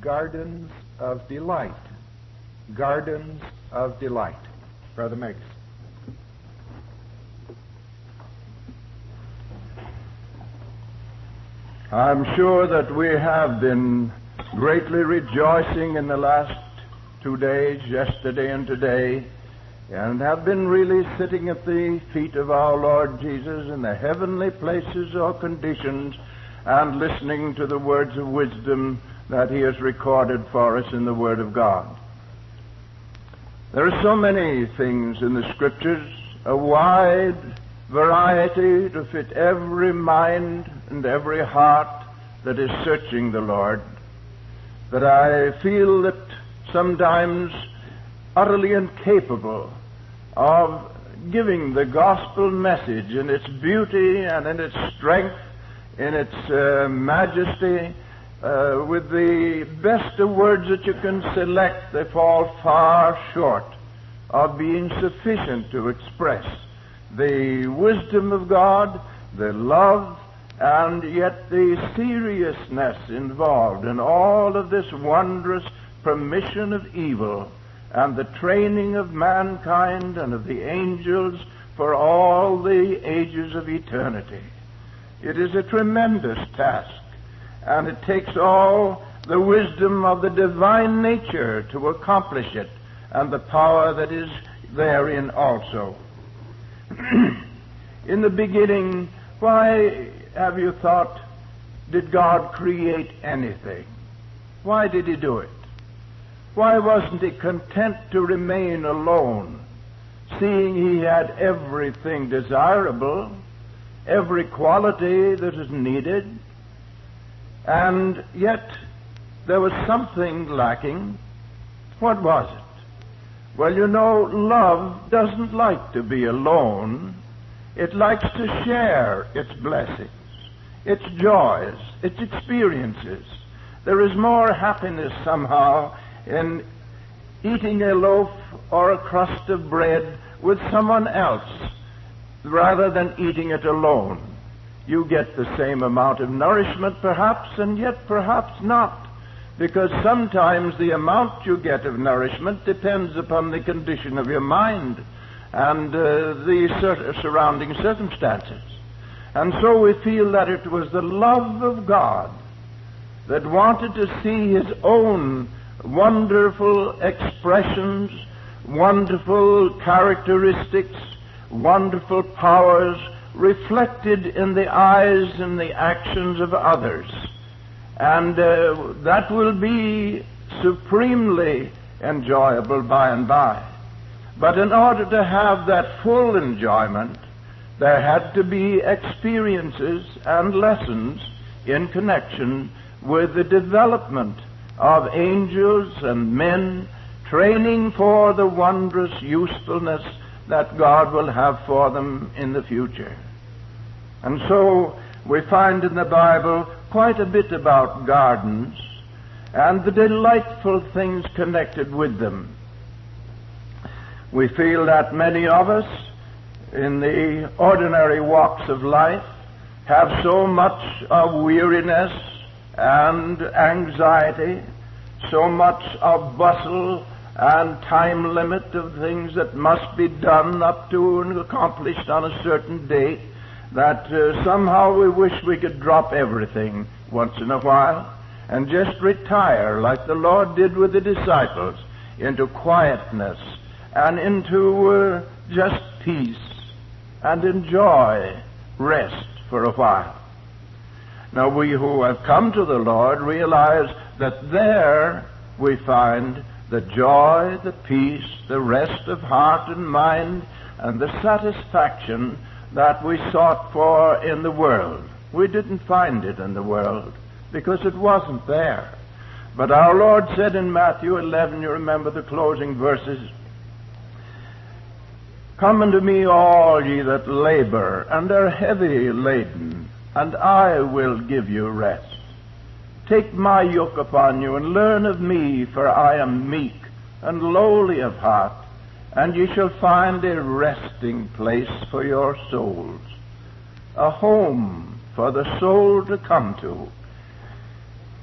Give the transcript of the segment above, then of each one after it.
Gardens of Delight. Gardens of Delight. Brother Meigs. I'm sure that we have been greatly rejoicing in the last 2 days, yesterday and today, and have been really sitting at the feet of our Lord Jesus in the heavenly places or conditions and listening to the words of wisdom that He has recorded for us in the Word of God. There are so many things in the Scriptures, a wide variety to fit every mind and every heart that is searching the Lord, that I feel that sometimes utterly incapable of giving the gospel message in its beauty and in its strength, in its majesty, with the best of words that you can select. They fall far short of being sufficient to express the wisdom of God, the love, and yet the seriousness involved in all of this wondrous permission of evil and the training of mankind and of the angels for all the ages of eternity. It is a tremendous task, and it takes all the wisdom of the divine nature to accomplish it, and the power that is therein also. In the beginning, why have you thought, did God create anything? Why did He do it? Why wasn't He content to remain alone, seeing He had everything desirable, every quality that is needed, and yet there was something lacking? What was it? Well, you know, love doesn't like to be alone. It likes to share its blessings, its joys, its experiences. There is more happiness somehow in eating a loaf or a crust of bread with someone else rather than eating it alone. You get the same amount of nourishment perhaps, and yet perhaps not, because sometimes the amount you get of nourishment depends upon the condition of your mind and the surrounding circumstances. And so we feel that it was the love of God that wanted to see His own wonderful expressions, wonderful characteristics, wonderful powers reflected in the eyes and the actions of others. And that will be supremely enjoyable by and by. But in order to have that full enjoyment, there had to be experiences and lessons in connection with the development of angels and men, training for the wondrous usefulness that God will have for them in the future. And so we find in the Bible quite a bit about gardens and the delightful things connected with them. We feel that many of us in the ordinary walks of life have so much of weariness and anxiety, so much of bustle and time limit of things that must be done up to and accomplished on a certain date, that somehow we wish we could drop everything once in a while and just retire like the Lord did with the disciples into quietness and into just peace and enjoy rest for a while. Now we who have come to the Lord realize that there we find the joy, the peace, the rest of heart and mind, and the satisfaction that we sought for in the world. We didn't find it in the world because it wasn't there. But our Lord said in Matthew 11, you remember the closing verses, "Come unto me, all ye that labor and are heavy laden, and I will give you rest. Take my yoke upon you, and learn of me, for I am meek and lowly of heart, and ye shall find a resting place for your souls," a home for the soul to come to.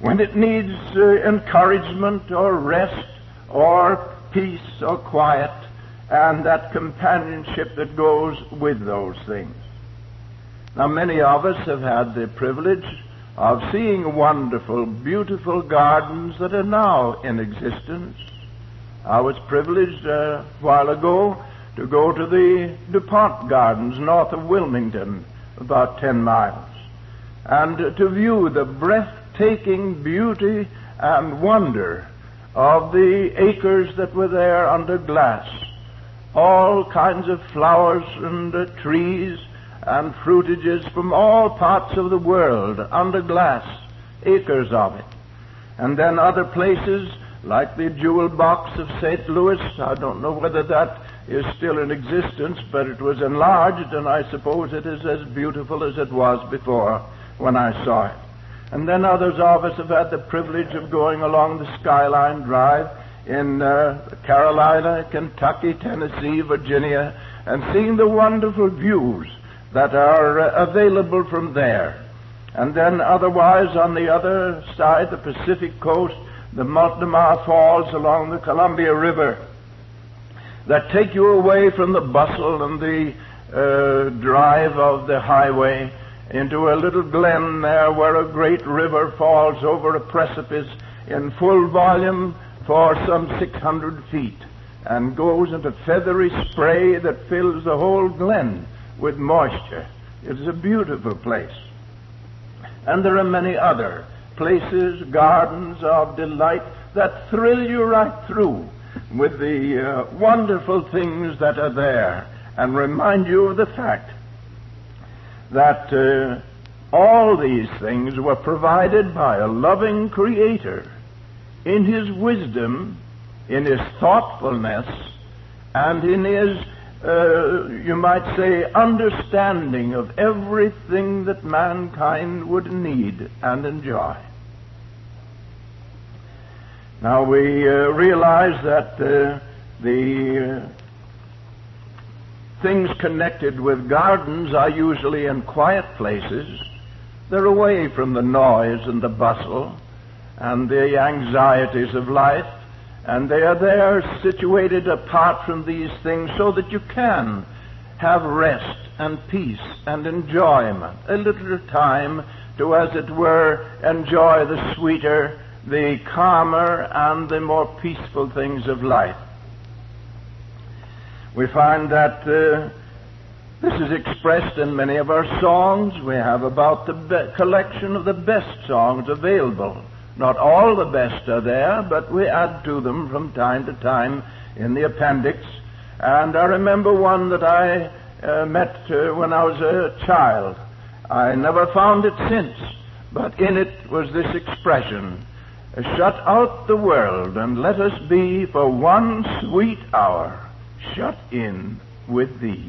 when it needs encouragement or rest or peace or quiet, and that companionship that goes with those things. Now, many of us have had the privilege of seeing wonderful, beautiful gardens that are now in existence. I was privileged a while ago to go to the DuPont Gardens north of Wilmington, about 10 miles, and to view the breathtaking beauty and wonder of the acres that were there under glass. All kinds of flowers and trees and fruitages from all parts of the world under glass, acres of it. And then other places like the Jewel Box of St. Louis. I don't know whether that is still in existence, but it was enlarged, and I suppose it is as beautiful as it was before when I saw it. And then others of us have had the privilege of going along the Skyline Drive in Carolina, Kentucky, Tennessee, Virginia, and seeing the wonderful views that are available from there. And then otherwise on the other side, the Pacific coast, the Montemar Falls along the Columbia River, that take you away from the bustle and the drive of the highway into a little glen there where a great river falls over a precipice in full volume for some 600 feet and goes into feathery spray that fills the whole glen with moisture. It is a beautiful place. And there are many other places, gardens of delight that thrill you right through with the wonderful things that are there and remind you of the fact that all these things were provided by a loving Creator in His wisdom, in His thoughtfulness, and in His, you might say, understanding of everything that mankind would need and enjoy. Now we realize that the things connected with gardens are usually in quiet places. They're away from the noise and the bustle and the anxieties of life, and they are there situated apart from these things so that you can have rest and peace and enjoyment, a little time to, as it were, enjoy the sweeter, the calmer, and the more peaceful things of life. We find that this is expressed in many of our songs. We have about the collection of the best songs available. Not all the best are there, but we add to them from time to time in the appendix. And I remember one that I met when I was a child. I never found it since, but in it was this expression: shut out the world and let us be for one sweet hour shut in with Thee.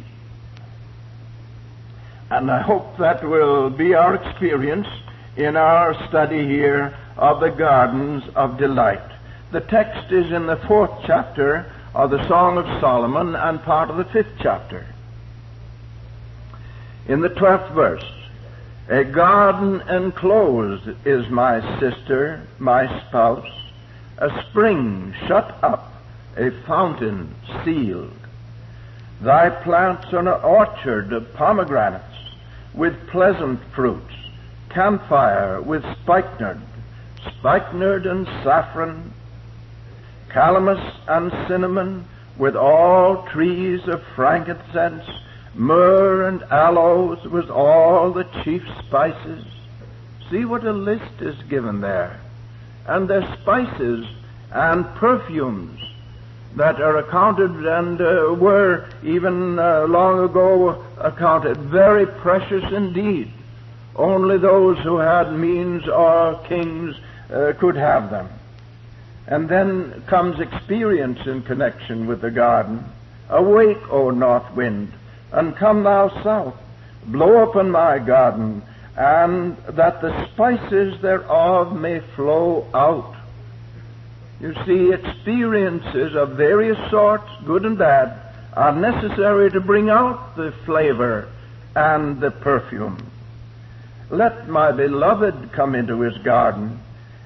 And I hope that will be our experience in our study here of the Gardens of Delight. The text is in the 4th chapter of the Song of Solomon and part of the 5th chapter. In the 12th verse, a garden enclosed is my sister, my spouse, a spring shut up, a fountain sealed. Thy plants are an orchard of pomegranates with pleasant fruits, camphire with spikenard and saffron, calamus and cinnamon, with all trees of frankincense, myrrh and aloes with all the chief spices. See what a list is given there. And there's spices and perfumes that are accounted and were even long ago accounted very precious indeed. Only those who had means or kings could have them. And then comes experience in connection with the garden. Awake, O north wind, and come thou south. Blow upon my garden, and that the spices thereof may flow out. You see, experiences of various sorts, good and bad, are necessary to bring out the flavor and the perfume. Let my beloved come into his garden,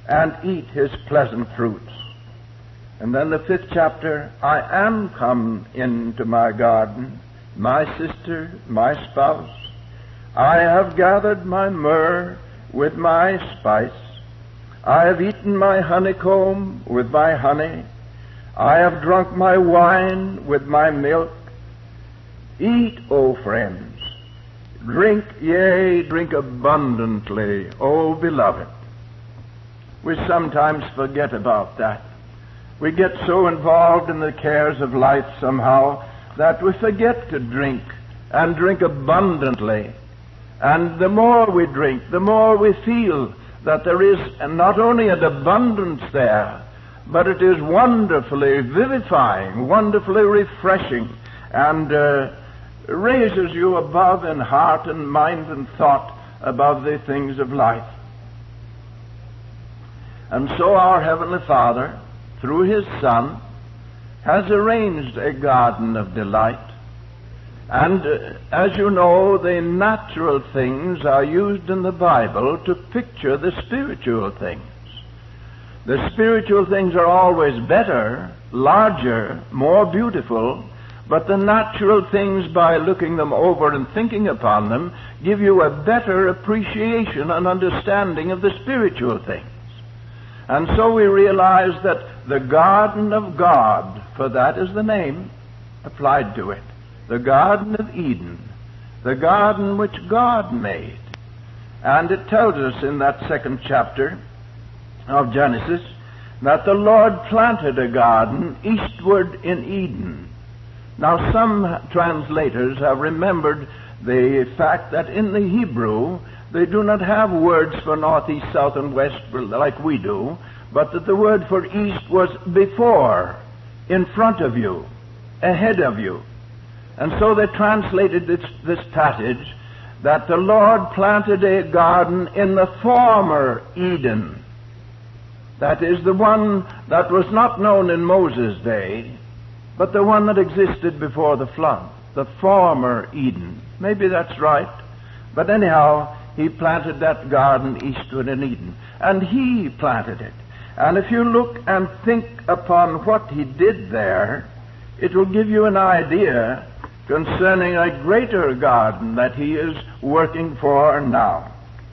and eat his pleasant fruits. And then the 5th chapter, I am come into my garden, my sister, my spouse. I have gathered my myrrh with my spice. I have eaten my honeycomb with my honey. I have drunk my wine with my milk. Eat, O friends. Drink, yea, drink abundantly, O beloved. We sometimes forget about that. We get so involved in the cares of life somehow that we forget to drink, and drink abundantly. And the more we drink, the more we feel that there is not only an abundance there, but it is wonderfully vivifying, wonderfully refreshing, and raises you above in heart and mind and thought above the things of life. And so our Heavenly Father, through His Son, has arranged a garden of delight. And as you know, the natural things are used in the Bible to picture the spiritual things. The spiritual things are always better, larger, more beautiful, but the natural things, by looking them over and thinking upon them, give you a better appreciation and understanding of the spiritual things. And so we realize that the garden of God, for that is the name applied to it, the Garden of Eden, the garden which God made. And it tells us in that 2nd chapter of Genesis that the Lord planted a garden eastward in Eden. Now some translators have remembered the fact that in the Hebrew they do not have words for north, east, south, and west like we do, but that the word for east was before, in front of you, ahead of you. And so they translated this passage that the Lord planted a garden in the former Eden. That is, the one that was not known in Moses' day, but the one that existed before the flood, the former Eden. Maybe that's right. But anyhow, He planted that garden eastward in Eden. And He planted it. And if you look and think upon what He did there, it will give you an idea concerning a greater garden that He is working for now.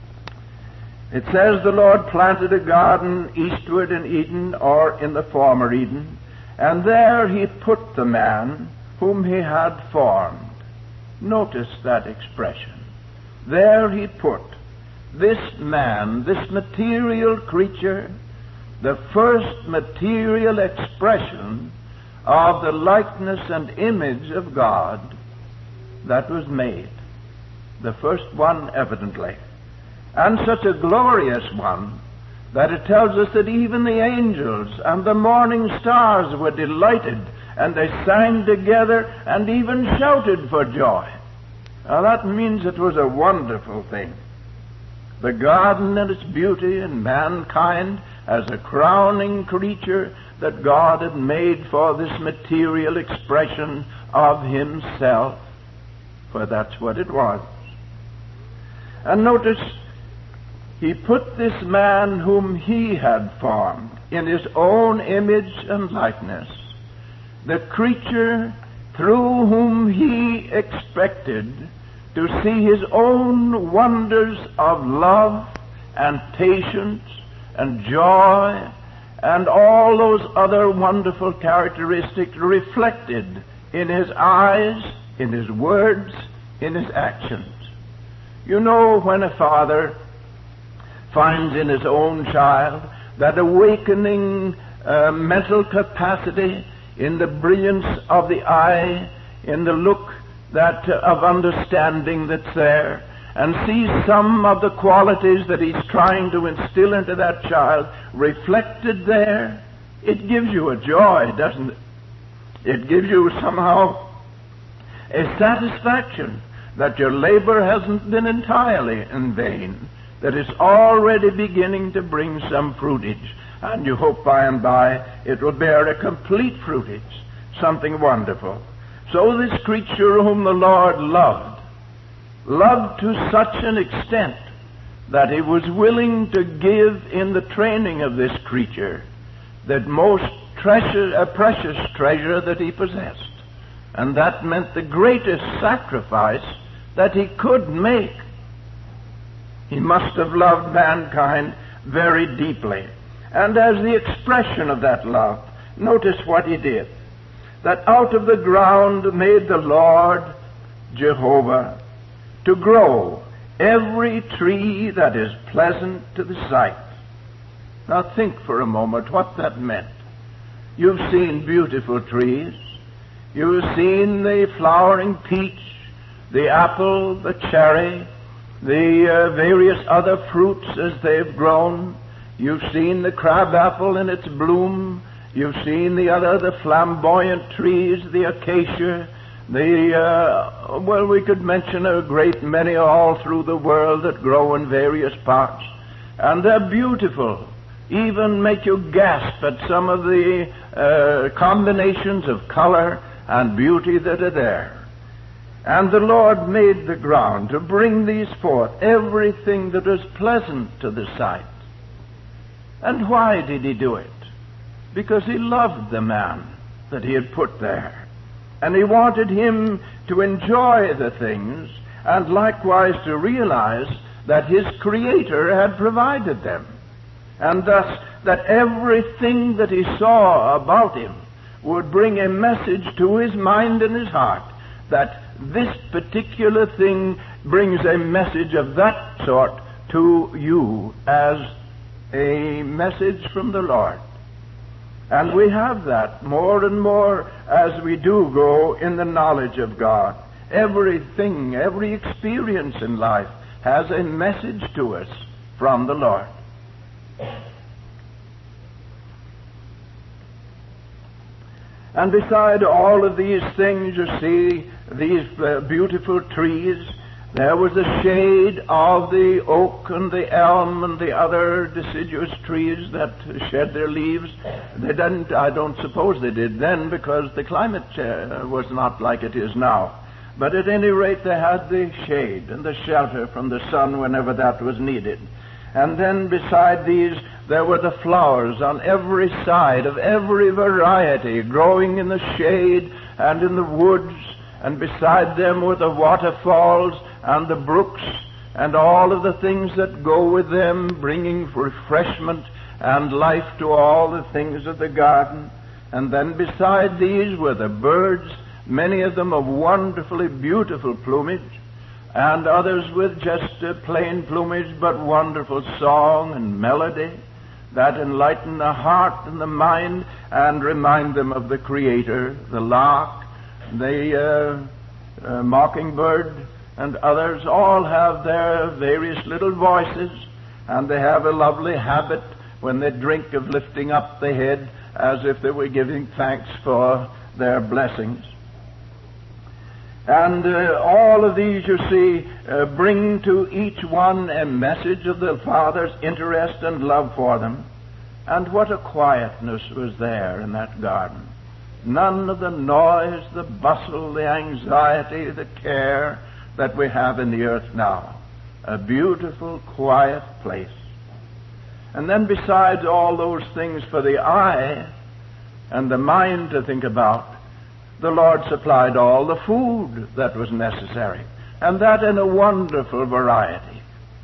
It says the Lord planted a garden eastward in Eden, or in the former Eden, and there He put the man whom He had formed. Notice that expression. There He put this man, this material creature, the first material expression of the likeness and image of God that was made. The first one, evidently. And such a glorious one that it tells us that even the angels and the morning stars were delighted, and they sang together and even shouted for joy. Now that means it was a wonderful thing. The garden and its beauty, and mankind as a crowning creature that God had made for this material expression of Himself. For that's what it was. And notice, He put this man whom He had formed in His own image and likeness, the creature through whom He expected to see His own wonders of love and patience and joy and all those other wonderful characteristics reflected in His eyes, in His words, in His actions. You know, when a father finds in his own child that awakening mental capacity, in the brilliance of the eye, in the look that of understanding that's there, and sees some of the qualities that he's trying to instill into that child reflected there, it gives you a joy, doesn't it? It gives you somehow a satisfaction that your labor hasn't been entirely in vain, that it's already beginning to bring some fruitage, and you hope by and by it will bear a complete fruitage, something wonderful. So this creature whom the Lord loved to such an extent that he was willing to give in the training of this creature that most precious treasure that he possessed. And that meant the greatest sacrifice that he could make. He must have loved mankind very deeply. And as the expression of that love, notice what he did. That out of the ground made the Lord Jehovah to grow every tree that is pleasant to the sight. Now think for a moment what that meant. You've seen beautiful trees. You've seen the flowering peach, the apple, the cherry, the various other fruits as they've grown. You've seen the crabapple in its bloom. You've seen the flamboyant trees, the acacia, we could mention a great many all through the world that grow in various parts. And they're beautiful. Even make you gasp at some of the combinations of color and beauty that are there. And the Lord made the ground to bring these forth, everything that is pleasant to the sight. And why did he do it? Because he loved the man that he had put there. And he wanted him to enjoy the things and likewise to realize that his Creator had provided them. And thus that everything that he saw about him would bring a message to his mind and his heart that this particular thing brings a message of that sort to you as a message from the Lord. And we have that more and more as we do grow in the knowledge of God. Everything, every experience in life has a message to us from the Lord. And beside all of these things, you see, these beautiful trees, there was the shade of the oak and the elm and the other deciduous trees that shed their leaves. They didn't, I don't suppose they did then, because the climate was not like it is now. But at any rate, they had the shade and the shelter from the sun whenever that was needed. And then beside these, there were the flowers on every side of every variety, growing in the shade and in the woods. And beside them were the waterfalls and the brooks and all of the things that go with them, bringing refreshment and life to all the things of the garden. And then beside these were the birds, many of them of wonderfully beautiful plumage, and others with just plain plumage, but wonderful song and melody that enlighten the heart and the mind and remind them of the Creator. The lark, the mockingbird, and others all have their various little voices, and they have a lovely habit when they drink of lifting up the head as if they were giving thanks for their blessings. And all of these, you see, bring to each one a message of the Father's interest and love for them. And what a quietness was there in that garden. None of the noise, the bustle, the anxiety, the care that we have in the earth now. A beautiful, quiet place. And then besides all those things for the eye and the mind to think about, the Lord supplied all the food that was necessary, and that in a wonderful variety.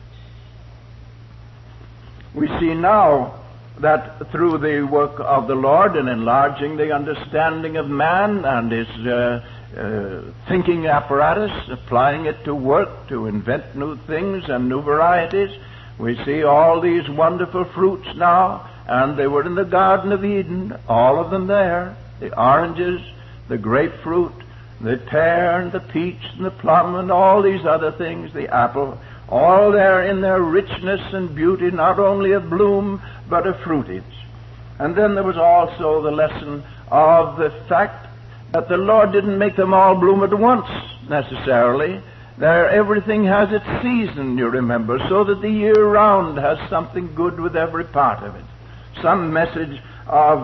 We see now that through the work of the Lord in enlarging the understanding of man and his thinking apparatus, applying it to work, to invent new things and new varieties, we see all these wonderful fruits now, and they were in the Garden of Eden, all of them there, the oranges, the grapefruit, the pear and the peach and the plum and all these other things, the apple, all there in their richness and beauty, not only of bloom, but of fruitage. And then there was also the lesson of the fact that the Lord didn't make them all bloom at once, necessarily. Everything has its season, you remember, so that the year round has something good with every part of it. Some message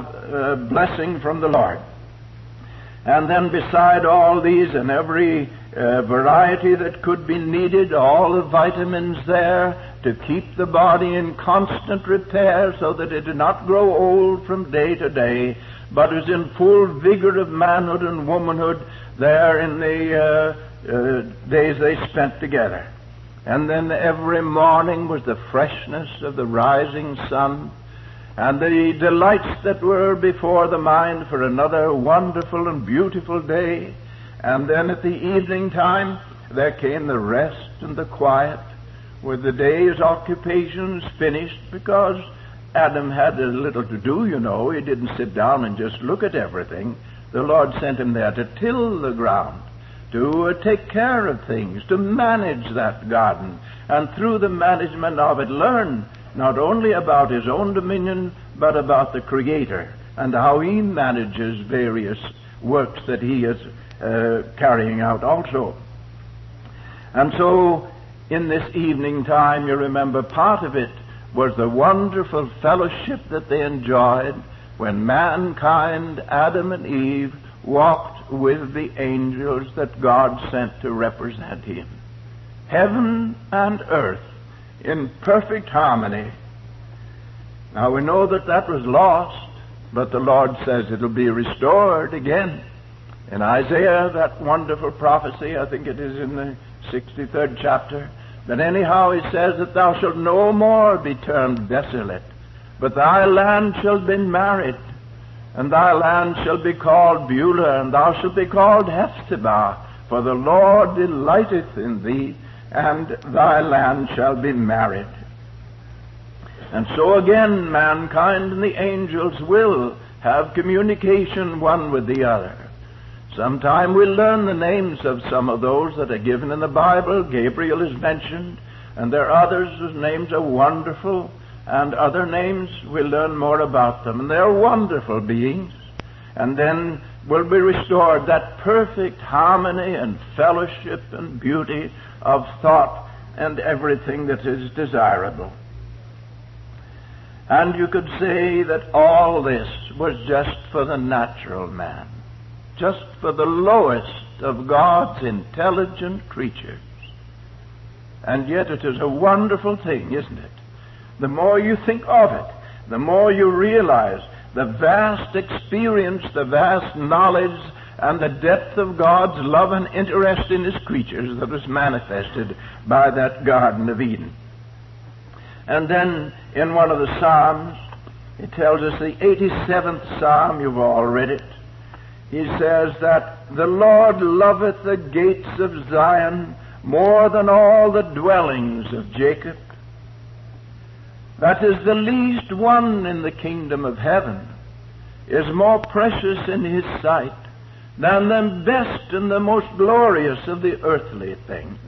of blessing from the Lord. And then beside all these and every variety that could be needed, all the vitamins there to keep the body in constant repair so that it did not grow old from day to day, but is in full vigor of manhood and womanhood there in the days they spent together. And then every morning was the freshness of the rising sun, and the delights that were before the mind for another wonderful and beautiful day. And then at the evening time there came the rest and the quiet, with the day's occupations finished, because Adam had a little to do, you know. He didn't sit down and just look at everything. The Lord sent him there to till the ground, to take care of things, to manage that garden, and through the management of it learn not only about his own dominion, but about the Creator and how he manages various works that he is carrying out also. And so in this evening time, you remember, part of it was the wonderful fellowship that they enjoyed when mankind, Adam and Eve, walked with the angels that God sent to represent him. Heaven and earth in perfect harmony. Now we know that that was lost, but the Lord says it'll be restored again. In Isaiah, that wonderful prophecy, I think it is in the 63rd chapter, that anyhow he says that thou shalt no more be termed desolate, but thy land shall be married, and thy land shall be called Beulah, and thou shalt be called Hephzibah, for the Lord delighteth in thee, and thy land shall be married. And so again, mankind and the angels will have communication one with the other. Sometime we'll learn the names of some of those that are given in the Bible. Gabriel is mentioned, and there are others whose names are wonderful, and other names we'll learn more about them. And they're wonderful beings. And then will be restored that perfect harmony and fellowship and beauty of thought and everything that is desirable. And you could say that all this was just for the natural man, just for the lowest of God's intelligent creatures. And yet it is a wonderful thing, isn't it? The more you think of it, the more you realize the vast experience, the vast knowledge, and the depth of God's love and interest in His creatures that was manifested by that Garden of Eden. And then in one of the Psalms, it tells us, the 87th Psalm, you've all read it, he says that the Lord loveth the gates of Zion more than all the dwellings of Jacob. That is, the least one in the kingdom of heaven is more precious in His sight than the best and the most glorious of the earthly things.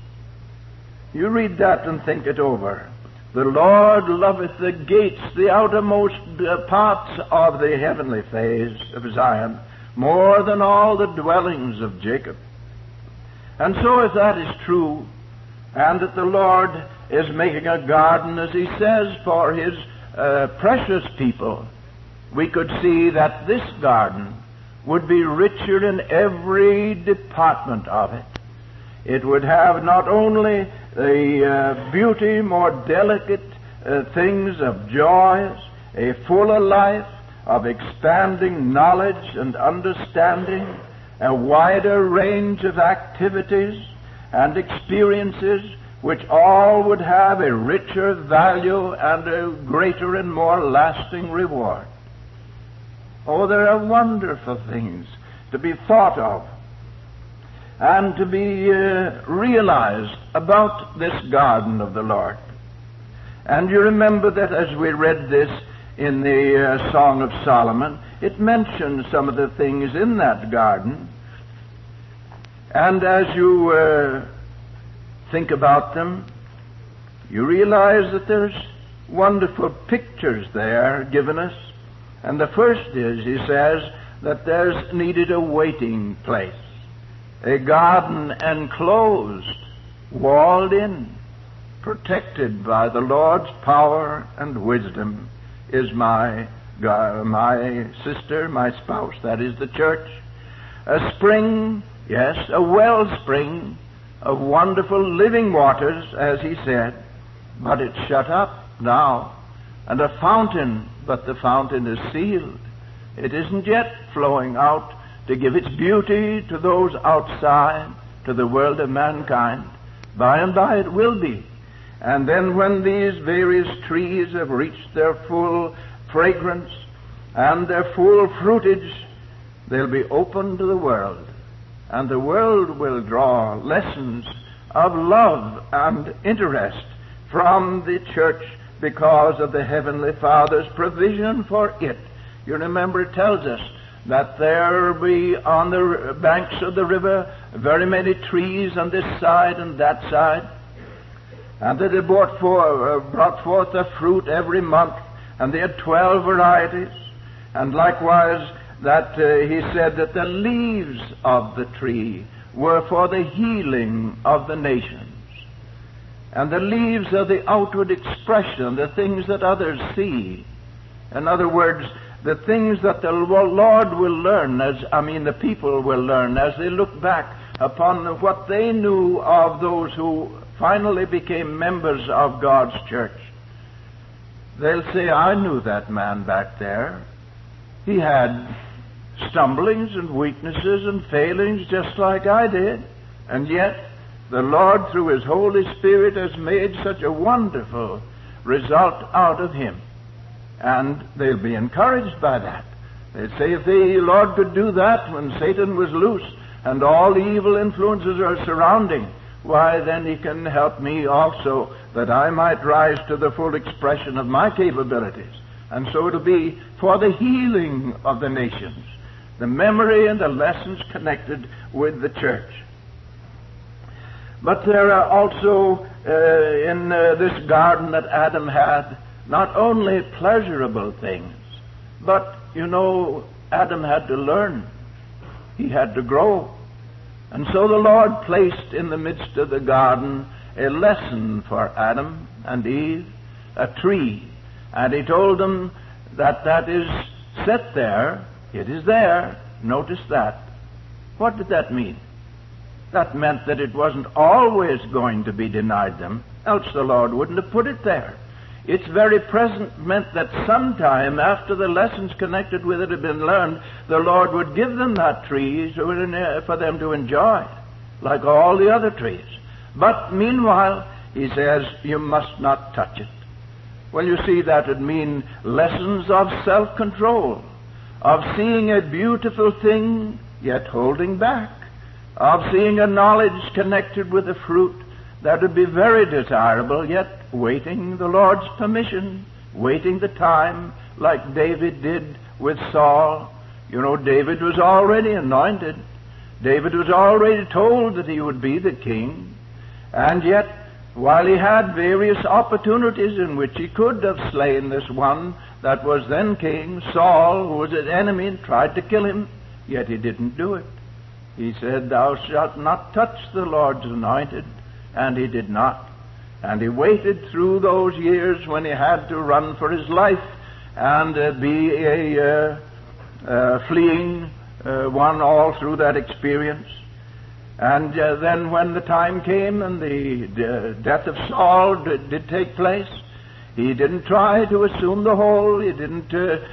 You read that and think it over. The Lord loveth the gates, the outermost parts of the heavenly phase of Zion, more than all the dwellings of Jacob. And so if that is true, and that the Lord is making a garden, as He says, for His precious people, we could see that this garden would be richer in every department of it. It would have not only the beauty, more delicate things of joys, a fuller life of expanding knowledge and understanding, a wider range of activities and experiences, which all would have a richer value and a greater and more lasting reward. Oh, there are wonderful things to be thought of and to be realized about this garden of the Lord. And you remember that as we read this in the Song of Solomon, it mentions some of the things in that garden. And as you think about them, you realize that there's wonderful pictures there given us. And the first is, he says, that there's needed a waiting place. A garden enclosed, walled in, protected by the Lord's power and wisdom is my sister, my spouse, that is the church. A spring Yes, a wellspring of wonderful living waters, as he said, but it's shut up now. And a fountain, but the fountain is sealed. It isn't yet flowing out to give its beauty to those outside, to the world of mankind. By and by it will be. And then when these various trees have reached their full fragrance and their full fruitage, they'll be open to the world. And the world will draw lessons of love and interest from the church because of the Heavenly Father's provision for it. You remember it tells us that there be on the banks of the river very many trees on this side and that side, and that it brought forth a fruit every month, and they had 12 varieties. And likewise that he said that the leaves of the tree were for the healing of the nations. And the leaves are the outward expression, the things that others see. In other words, the things that the Lord will learn, the people will learn as they look back upon what they knew of those who finally became members of God's church. They'll say, I knew that man back there. He had stumblings and weaknesses and failings just like I did. And yet, the Lord, through His Holy Spirit, has made such a wonderful result out of him. And they'll be encouraged by that. They'll say, if the Lord could do that when Satan was loose and all the evil influences are surrounding, why, then He can help me also, that I might rise to the full expression of my capabilities. And so it'll be for the healing of the nations, the memory and the lessons connected with the church. But there are also in this garden that Adam had not only pleasurable things, but, Adam had to learn. He had to grow. And so the Lord placed in the midst of the garden a lesson for Adam and Eve, a tree. And He told them that is set there. It is there. Notice that. What did that mean? That meant that it wasn't always going to be denied them, else the Lord wouldn't have put it there. Its very presence meant that sometime after the lessons connected with it had been learned, the Lord would give them that tree for them to enjoy, like all the other trees. But meanwhile, He says, you must not touch it. Well, you see, that would mean lessons of self-control, of seeing a beautiful thing, yet holding back, of seeing a knowledge connected with the fruit that would be very desirable, yet waiting the Lord's permission, waiting the time, like David did with Saul. David was already anointed. David was already told that he would be the king. And yet, while he had various opportunities in which he could have slain this one that was then king, Saul, who was his enemy, and tried to kill him, yet he didn't do it. He said, thou shalt not touch the Lord's anointed. And he did not. And he waited through those years when he had to run for his life and be a fleeing one all through that experience. And then when the time came and the death of Saul did take place, he didn't try to assume the whole. He didn't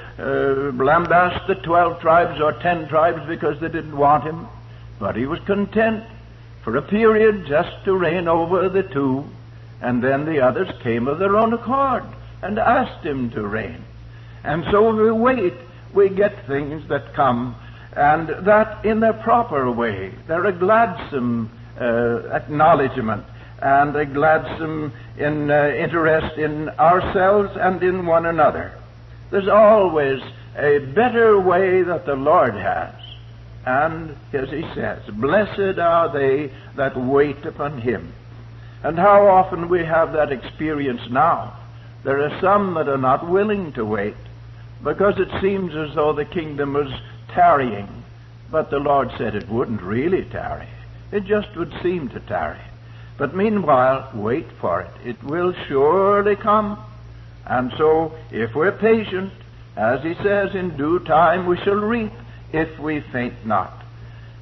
lambast the 12 tribes or 10 tribes because they didn't want him. But he was content for a period just to reign over the 2, and then the others came of their own accord and asked him to reign. And so we wait, we get things that come, and that in their proper way. They're a gladsome acknowledgement and a gladsome interest in ourselves and in one another. There's always a better way that the Lord has. And, as He says, blessed are they that wait upon Him. And how often we have that experience now. There are some that are not willing to wait, because it seems as though the kingdom was tarrying. But the Lord said it wouldn't really tarry. It just would seem to tarry. But meanwhile, wait for it. It will surely come. And so, if we're patient, as He says, in due time we shall reap, if we faint not.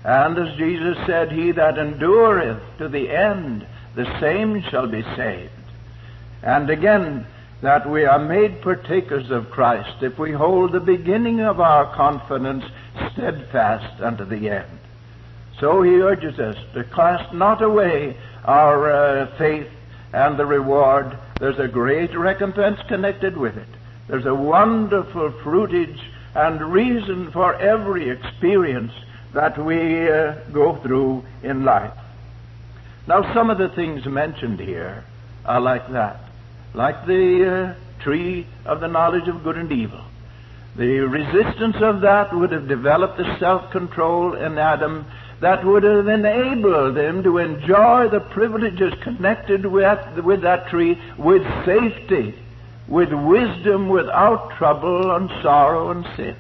And as Jesus said, he that endureth to the end, the same shall be saved. And again, that we are made partakers of Christ if we hold the beginning of our confidence steadfast unto the end. So he urges us to cast not away our faith and the reward. There's a great recompense connected with it. There's a wonderful fruitage and reason for every experience that we go through in life. Now, some of the things mentioned here are like that. Like the tree of the knowledge of good and evil. The resistance of that would have developed the self-control in Adam that would have enabled him to enjoy the privileges connected with that tree with safety, with wisdom, without trouble and sorrow and sin.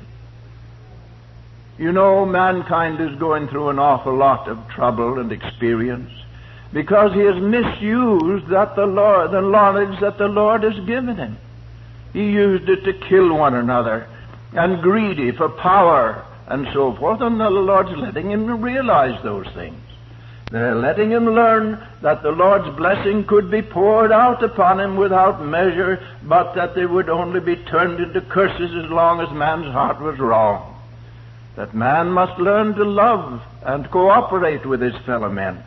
You know, mankind is going through an awful lot of trouble and experience because he has misused the knowledge that the Lord has given him. He used it to kill one another and greedy for power and so forth, and the Lord's letting him realize those things. They're letting him learn that the Lord's blessing could be poured out upon him without measure, but that they would only be turned into curses as long as man's heart was wrong. That man must learn to love and cooperate with his fellow men.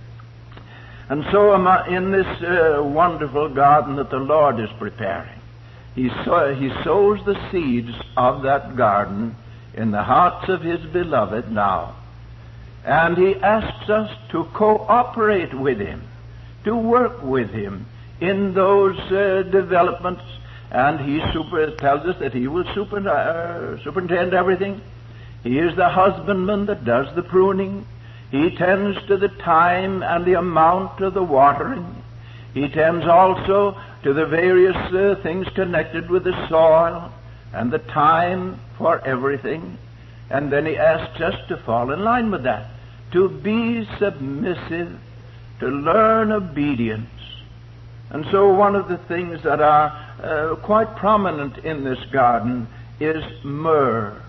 And so in this wonderful garden that the Lord is preparing, He sows the seeds of that garden in the hearts of His beloved now. And He asks us to cooperate with Him, to work with Him in those developments. And He tells us that He will superintend everything. He is the husbandman that does the pruning. He tends to the time and the amount of the watering. He tends also to the various things connected with the soil and the time for everything. And then He asks us to fall in line with that, to be submissive, to learn obedience. And so one of the things that are quite prominent in this garden is myrrh.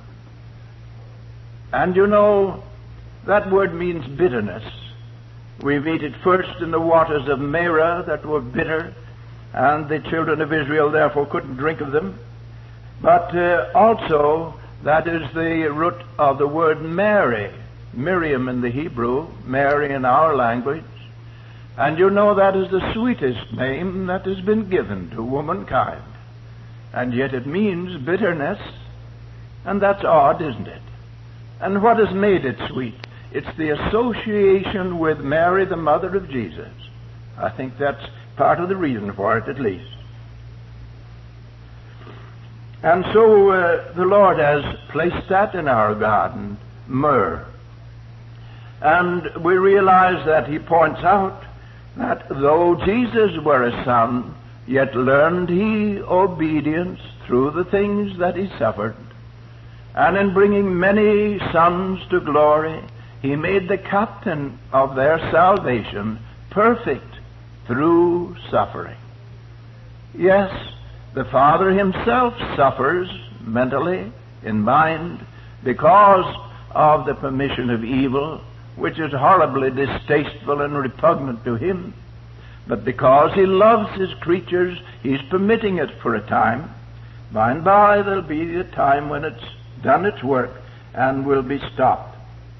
And you know, that word means bitterness. We meet it first in the waters of Merah that were bitter, and the children of Israel therefore couldn't drink of them. But also, that is the root of the word Mary, Miriam in the Hebrew, Mary in our language. And you know that is the sweetest name that has been given to womankind. And yet it means bitterness, and that's odd, isn't it? And what has made it sweet? It's the association with Mary, the mother of Jesus. I think that's part of the reason for it, at least. And so the Lord has placed that in our garden, myrrh. And we realize that He points out that though Jesus were a son, yet learned He obedience through the things that He suffered. And in bringing many sons to glory, He made the captain of their salvation perfect through suffering. Yes, the Father Himself suffers mentally, in mind, because of the permission of evil, which is horribly distasteful and repugnant to Him. But because He loves His creatures, He's permitting it for a time. By and by there'll be a time when it's done its work and will be stopped.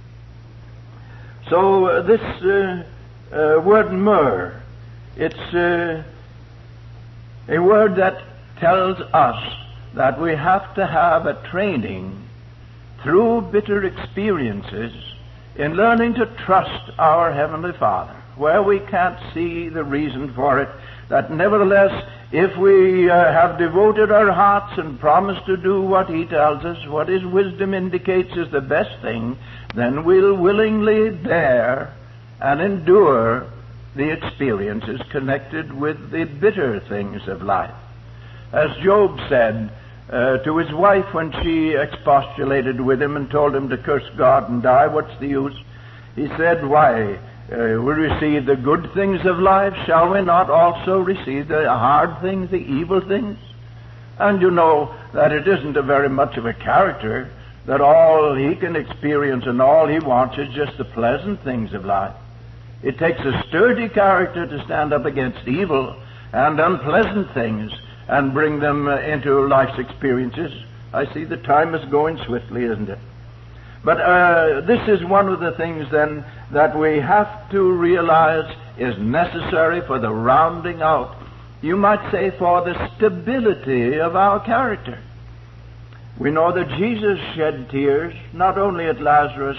So this word myrrh, it's a word that tells us that we have to have a training through bitter experiences in learning to trust our Heavenly Father, where we can't see the reason for it, that nevertheless, if we have devoted our hearts and promised to do what He tells us, what His wisdom indicates is the best thing, then we'll willingly bear and endure the experiences connected with the bitter things of life. As Job said to his wife when she expostulated with him and told him to curse God and die, what's the use? He said, why, we receive the good things of life, shall we not also receive the hard things, the evil things? And you know that it isn't a very much of a character that all he can experience and all he wants is just the pleasant things of life. It takes a sturdy character to stand up against evil and unpleasant things and bring them into life's experiences. I see the time is going swiftly, isn't it? But this is one of the things then that we have to realize is necessary for the rounding out, you might say, for the stability of our character. We know that Jesus shed tears, not only at Lazarus'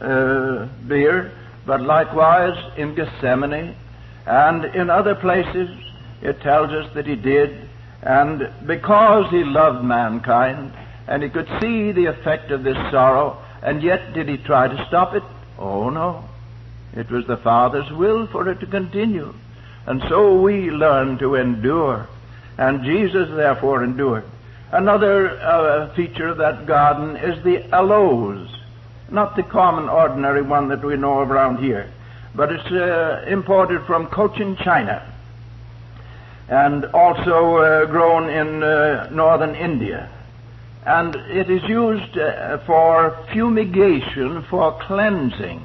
bier, but likewise in Gethsemane, and in other places it tells us that he did, and because he loved mankind, and he could see the effect of this sorrow, and yet did he try to stop it? Oh, no. It was the Father's will for it to continue. And so we learn to endure, and Jesus therefore endured. Another feature of that garden is the aloes, not the common ordinary one that we know of around here, but it's imported from Cochin China, and also grown in northern India. And it is used for fumigation, for cleansing.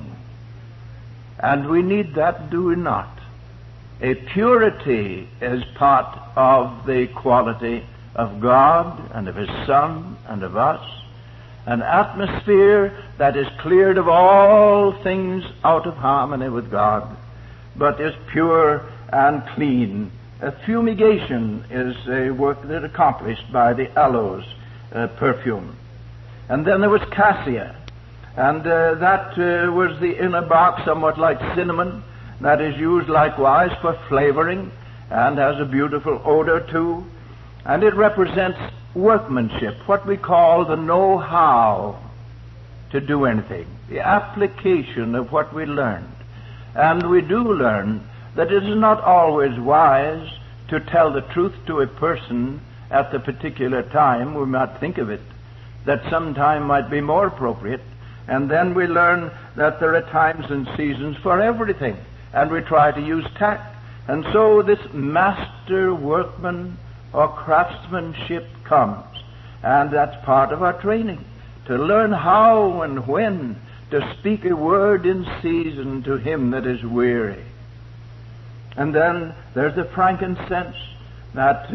And we need that, do we not? A purity is part of the quality of God and of His Son and of us. An atmosphere that is cleared of all things out of harmony with God, but is pure and clean. A fumigation is a work that is accomplished by the aloes perfume. And then there was cassia, and that was the inner bark, somewhat like cinnamon, that is used likewise for flavoring and has a beautiful odor too. And it represents workmanship, what we call the know-how to do anything, the application of what we learned. And we do learn that it is not always wise to tell the truth to a person at the particular time. We might think of it, that some time might be more appropriate. And then we learn that there are times and seasons for everything, and we try to use tact. And so this master workman or craftsmanship comes, and that's part of our training, to learn how and when to speak a word in season to him that is weary. And then there's the frankincense that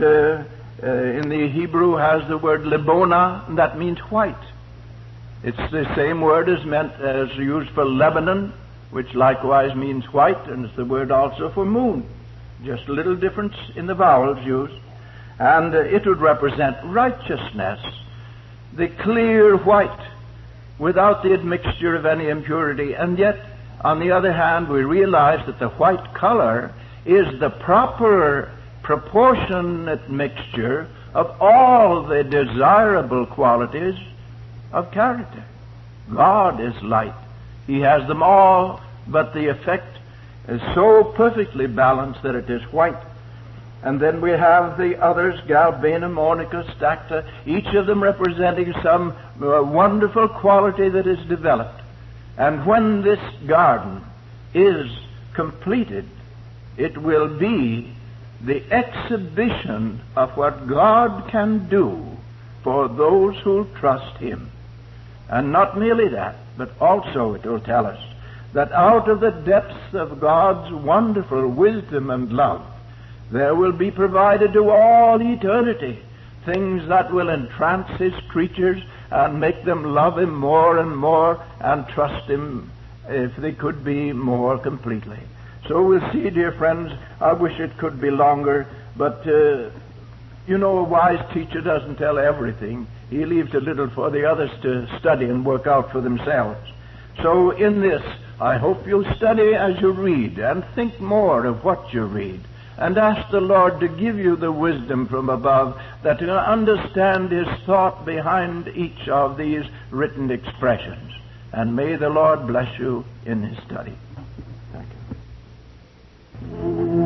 in the Hebrew has the word lebona, and that means white. It's the same word as used for Lebanon, which likewise means white, and it's the word also for moon. Just a little difference in the vowels used. And it would represent righteousness, the clear white, without the admixture of any impurity. And yet, on the other hand, we realize that the white color is the proper, proportionate mixture of all the desirable qualities of character. God is light. He has them all, but the effect is so perfectly balanced that it is white. And then we have the others, galbanum, arnica, stacta, each of them representing some wonderful quality that is developed. And when this garden is completed, it will be the exhibition of what God can do for those who trust Him. And not merely that, but also it will tell us that out of the depths of God's wonderful wisdom and love, there will be provided to all eternity things that will entrance His creatures and make them love Him more and more and trust Him, if they could be, more completely. So we'll see, dear friends. I wish it could be longer, but you know, a wise teacher doesn't tell everything. He leaves a little for the others to study and work out for themselves. So in this, I hope you'll study as you read and think more of what you read, and ask the Lord to give you the wisdom from above that you understand His thought behind each of these written expressions. And may the Lord bless you in His study. Thank you.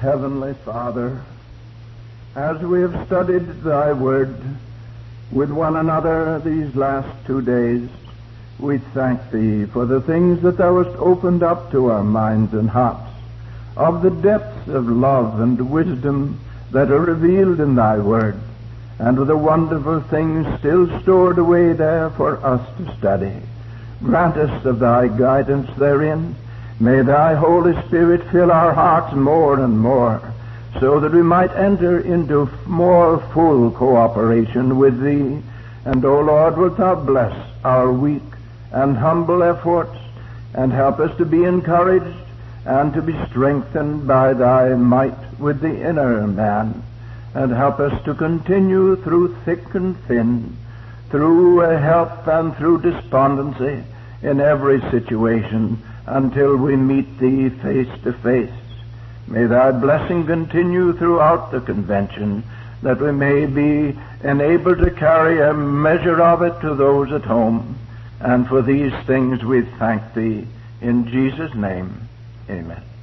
Heavenly Father, as we have studied thy word with one another these last 2 days, we thank thee for the things that thou hast opened up to our minds and hearts, of the depths of love and wisdom that are revealed in thy word, and of the wonderful things still stored away there for us to study. Grant us of thy guidance therein. May thy Holy Spirit fill our hearts more and more, so that we might enter into more full cooperation with thee. And, O Lord, wilt thou bless our weak and humble efforts, and help us to be encouraged and to be strengthened by thy might with the inner man, and help us to continue through thick and thin, through help and through despondency in every situation, until we meet thee face to face. May thy blessing continue throughout the convention, that we may be enabled to carry a measure of it to those at home. And for these things we thank thee in Jesus' name. Amen.